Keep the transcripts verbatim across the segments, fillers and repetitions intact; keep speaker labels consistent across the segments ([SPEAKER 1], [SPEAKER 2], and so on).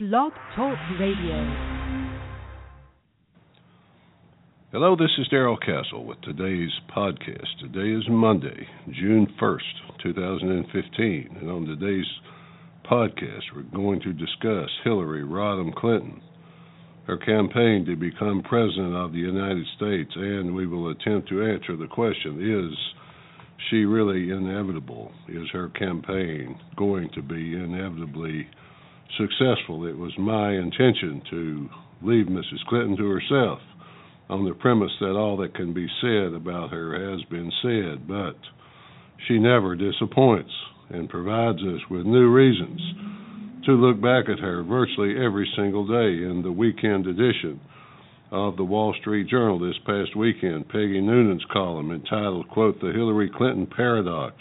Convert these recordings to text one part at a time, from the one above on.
[SPEAKER 1] Blog Talk Radio.
[SPEAKER 2] Hello, this is Darrell Castle with today's podcast. Today is Monday, June first, twenty fifteen, and on today's podcast we're going to discuss Hillary Rodham Clinton, her campaign to become President of the United States, and we will attempt to answer the question, is she really inevitable? Is her campaign going to be inevitably successful? It was my intention to leave Missus Clinton to herself on the premise that all that can be said about her has been said, but she never disappoints and provides us with new reasons to look back at her virtually every single day. In the weekend edition of the Wall Street Journal this past weekend, Peggy Noonan's column entitled, quote, "The Hillary Clinton Paradox."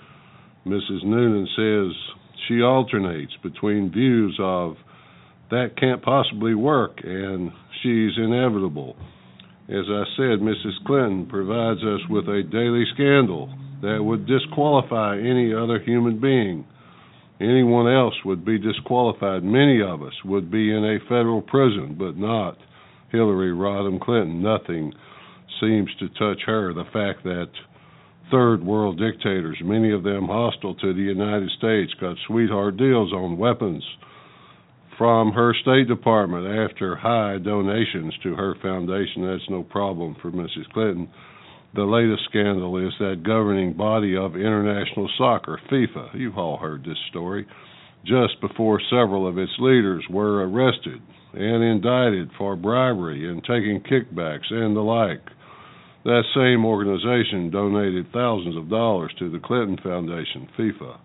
[SPEAKER 2] Missus Noonan says she alternates between views of that can't possibly work and she's inevitable. As I said, Missus Clinton provides us with a daily scandal that would disqualify any other human being. Anyone else would be disqualified. Many of us would be in a federal prison, but not Hillary Rodham Clinton. Nothing seems to touch her. The fact that third world dictators, many of them hostile to the United States, got sweetheart deals on weapons from her State Department after high donations to her foundation. That's no problem for Missus Clinton. The latest scandal is that governing body of international soccer, FIFA. You've all heard this story. Just before several of its leaders were arrested and indicted for bribery and taking kickbacks and the like, that same organization donated thousands of dollars to the Clinton Foundation, FIFA.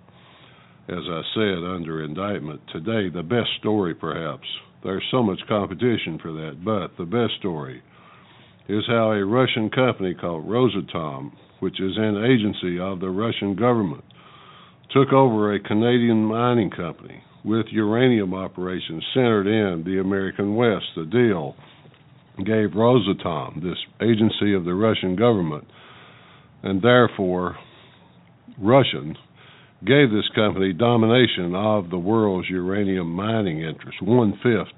[SPEAKER 2] As I said, under indictment today, the best story perhaps. There's so much competition for that, but the best story is how a Russian company called Rosatom, which is an agency of the Russian government, took over a Canadian mining company with uranium operations centered in the American West. The deal gave Rosatom, this agency of the Russian government, and therefore Russian, gave this company domination of the world's uranium mining interests, one-fifth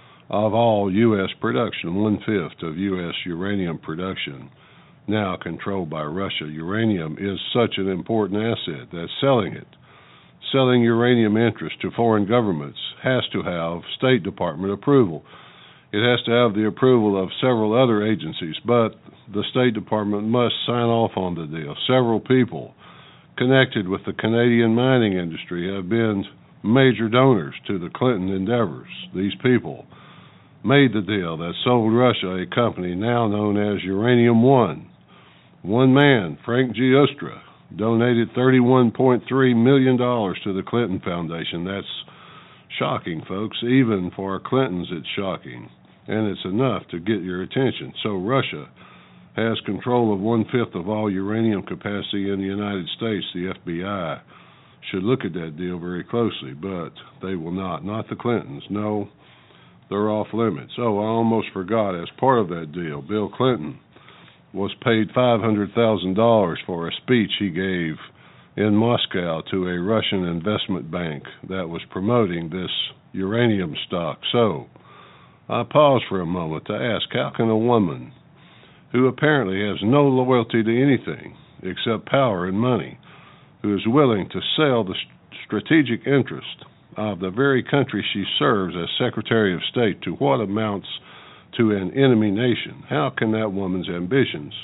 [SPEAKER 2] of all U S production, one-fifth of U S uranium production, now controlled by Russia. Uranium is such an important asset that selling it, selling uranium interests to foreign governments, has to have State Department approval. It has to have the approval of several other agencies, but the State Department must sign off on the deal. Several people connected with the Canadian mining industry have been major donors to the Clinton endeavors. These people made the deal that sold Russia a company now known as Uranium One. One man, Frank Giustra, donated thirty-one point three million dollars to the Clinton Foundation. That's shocking, folks. Even for Clintons, it's shocking. And it's enough to get your attention. So Russia has control of one-fifth of all uranium capacity in the United States. The F B I should look at that deal very closely, but they will not. Not the Clintons. No, they're off limits. Oh, I almost forgot, as part of that deal, Bill Clinton was paid five hundred thousand dollars for a speech he gave in Moscow to a Russian investment bank that was promoting this uranium stock. So I pause for a moment to ask, how can a woman who apparently has no loyalty to anything except power and money, who is willing to sell the strategic interest of the very country she serves as Secretary of State to what amounts to an enemy nation, how can that woman's ambitions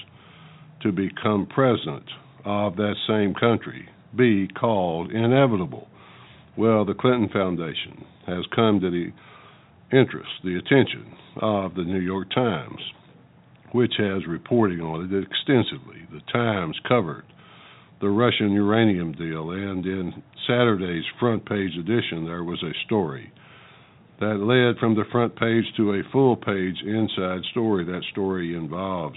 [SPEAKER 2] to become president of that same country be called inevitable? Well, the Clinton Foundation has come to the interest, the attention of the New York Times, which has reporting on it extensively. The Times covered the Russian uranium deal, and in Saturday's front page edition there was a story that led from the front page to a full page inside story. That story involves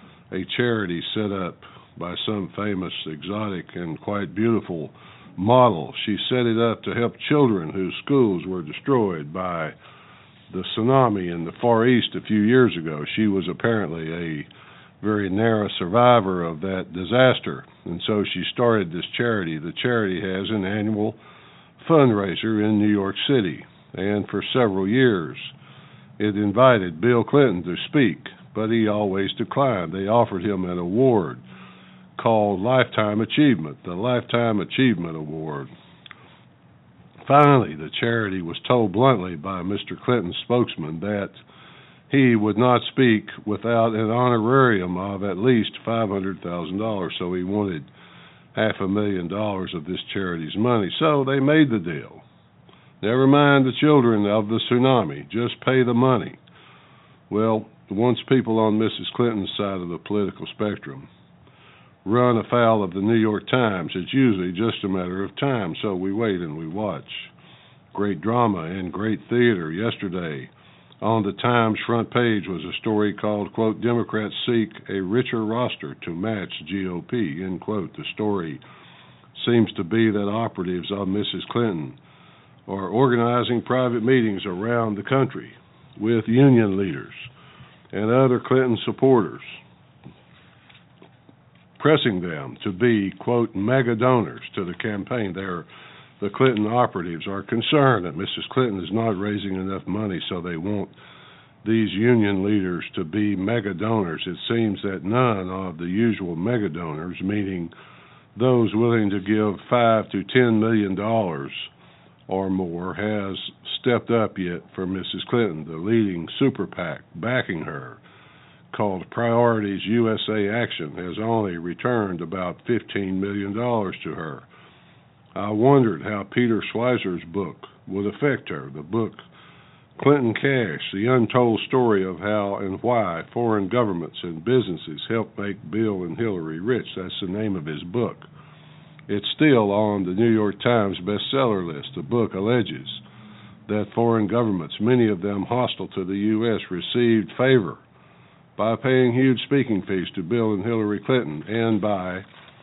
[SPEAKER 2] a charity set up by some famous, exotic, and quite beautiful model. She set it up to help children whose schools were destroyed by the tsunami in the Far East a few years ago. She was apparently a very narrow survivor of that disaster, and so she started this charity. The charity has an annual fundraiser in New York City, and for several years it invited Bill Clinton to speak, but he always declined. They offered him an award called Lifetime Achievement, the Lifetime Achievement Award. Finally, the charity was told bluntly by Mister Clinton's spokesman that he would not speak without an honorarium of at least five hundred thousand dollars, so he wanted half a million dollars of this charity's money. So they made the deal. Never mind the children of the tsunami, just pay the money. Well, once people on Missus Clinton's side of the political spectrum run afoul of the New York Times, it's usually just a matter of time, so we wait and we watch. Great drama and great theater. Yesterday, on the Times front page was a story called, quote, Democrats seek a richer roster to match G O P, end quote. The story seems to be that operatives of Missus Clinton are organizing private meetings around the country with union leaders and other Clinton supporters, pressing them to be, quote, mega donors to the campaign. They're, the Clinton operatives are concerned that Missus Clinton is not raising enough money, so they want these union leaders to be mega donors. It seems that none of the usual mega donors, meaning those willing to give five to ten million dollars or more, has stepped up yet for Missus Clinton. The leading super PAC backing her, called Priorities U S A Action, has only returned about fifteen million dollars to her. I wondered how Peter Schweizer's book would affect her. The book, Clinton Cash, The Untold Story of How and Why Foreign Governments and Businesses Helped Make Bill and Hillary Rich. That's the name of his book. It's still on the New York Times bestseller list. The book alleges that foreign governments, many of them hostile to the U S, received favor by paying huge speaking fees to Bill and Hillary Clinton and by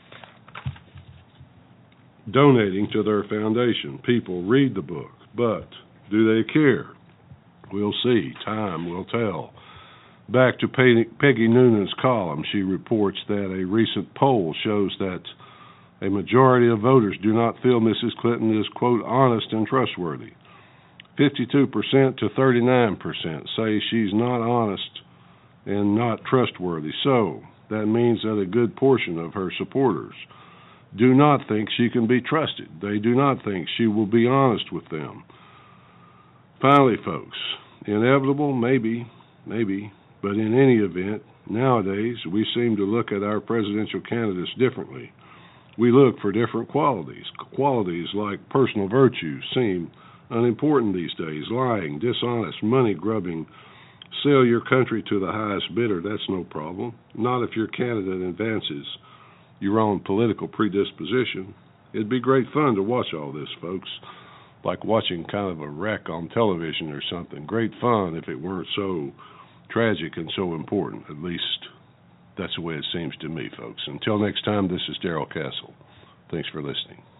[SPEAKER 2] donating to their foundation. People read the book, but do they care? We'll see. Time will tell. Back to Peggy Noonan's column, she reports that a recent poll shows that a majority of voters do not feel Missus Clinton is, quote, honest and trustworthy. fifty-two percent to thirty-nine percent say she's not honest and not trustworthy. So that means that a good portion of her supporters do not think she can be trusted. They do not think she will be honest with them. Finally, folks, inevitable, maybe, maybe, but in any event, nowadays we seem to look at our presidential candidates differently. We look for different qualities. Qualities like personal virtues seem unimportant these days. Lying, dishonest, money-grubbing, sell your country to the highest bidder, that's no problem. Not if your candidate advances your own political predisposition. It'd be great fun to watch all this, folks, like watching kind of a wreck on television or something. Great fun if it weren't so tragic and so important. At least that's the way it seems to me, folks. Until next time, this is Darrell Castle. Thanks for listening.